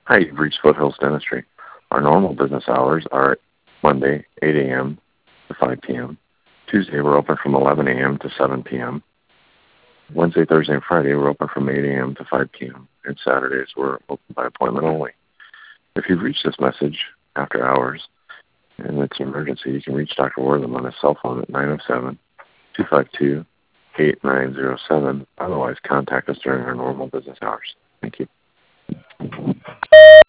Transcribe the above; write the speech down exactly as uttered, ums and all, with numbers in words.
Hi, you've reached Foothills Dentistry. Our normal business hours are Monday, eight a.m. to five p.m. Tuesday, we're open from eleven a.m. to seven p.m. Wednesday, Thursday, and Friday, we're open from eight a.m. to five p.m. And Saturdays, we're open by appointment only. If you've reached this message after hours and it's an emergency, you can reach Doctor Wortham on his cell phone at nine oh seven, two five two, eight nine zero seven. Otherwise, contact us during our normal business hours. Thank you.